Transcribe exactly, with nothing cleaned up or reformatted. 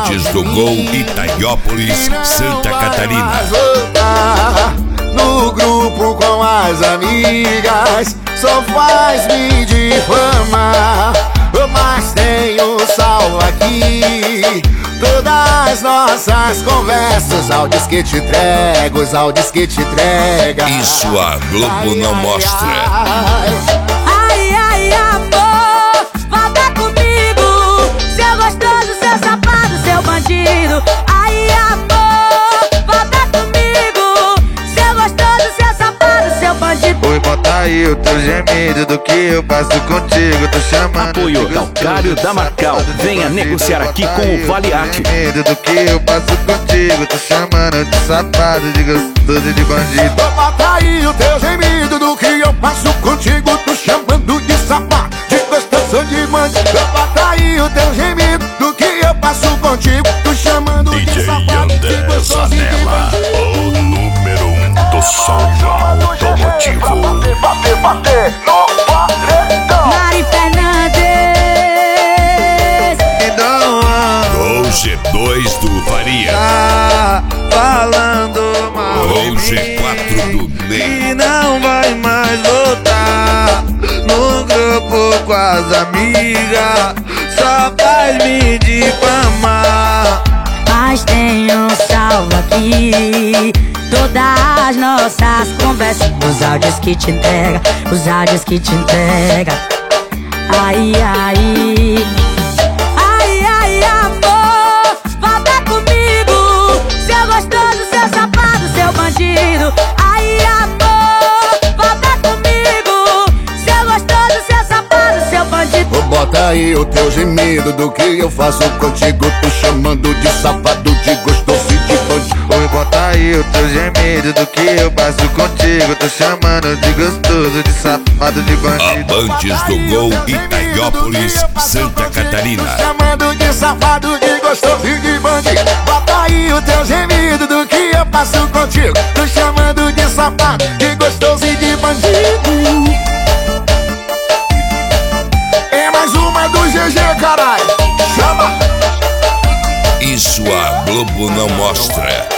Amantes do Gol, Itaiópolis, Santa Catarina. No grupo com as amigas só faz me difamar, mas tenho salvo aqui todas nossas conversas, áudios que te entrego, os áudios que te entrega. Isso a Globo ai, não ai, mostra. Ai, ai, amor, volta comigo, seu gostoso, seu safado, seu bandido. Ai, amor, volta comigo, seu gostoso, seu safado, seu bandido. Oi, bota aí o teu gemido do que eu passo contigo, tô chamando. Apoio Calcário da Marcal, venha negociar aqui com o Valiac. Gemido do que eu passo contigo, tô chamando de safado, de gostoso, de bandido. Bota aí o teu gemido do que eu passo contigo, tô chamando de safado, de gostoso, de bandido. Bota aí o teu gemido do que eu passo contigo, tô chamando de safado, de gostoso, de bandido. O número um do som automotivo. Bater, bater no paredão. Mari Fernandes. O G dois do Faria. Tá falando mal O G quatro do Ney. e não vai mais voltar no grupo com as amigas, só faz me difamar. Mas tenho salvo aqui todas as nossas conversas, os áudios que te entrega, os áudios que te entrega. Ai, ai, ai, ai, amor, volta comigo, seu gostoso, seu safado, seu bandido. Ai, amor, volta comigo, seu gostoso, seu safado, seu bandido. Bota aí o teu gemido do que eu faço contigo, tô chamando de safado, de gostoso e de bandido. Oi, bota aí o teu gemido do que eu passo contigo, tô chamando de gostoso, de safado, de bandido. Amantes do Gol, Itaiópolis, Santa Catarina. Tô chamando de safado, de gostoso e de bandido. Bota aí o teu gemido do que eu passo contigo, tô chamando de safado, de gostoso e de bandido. É mais uma do G G, caralho. Chama! Isso a Globo não mostra.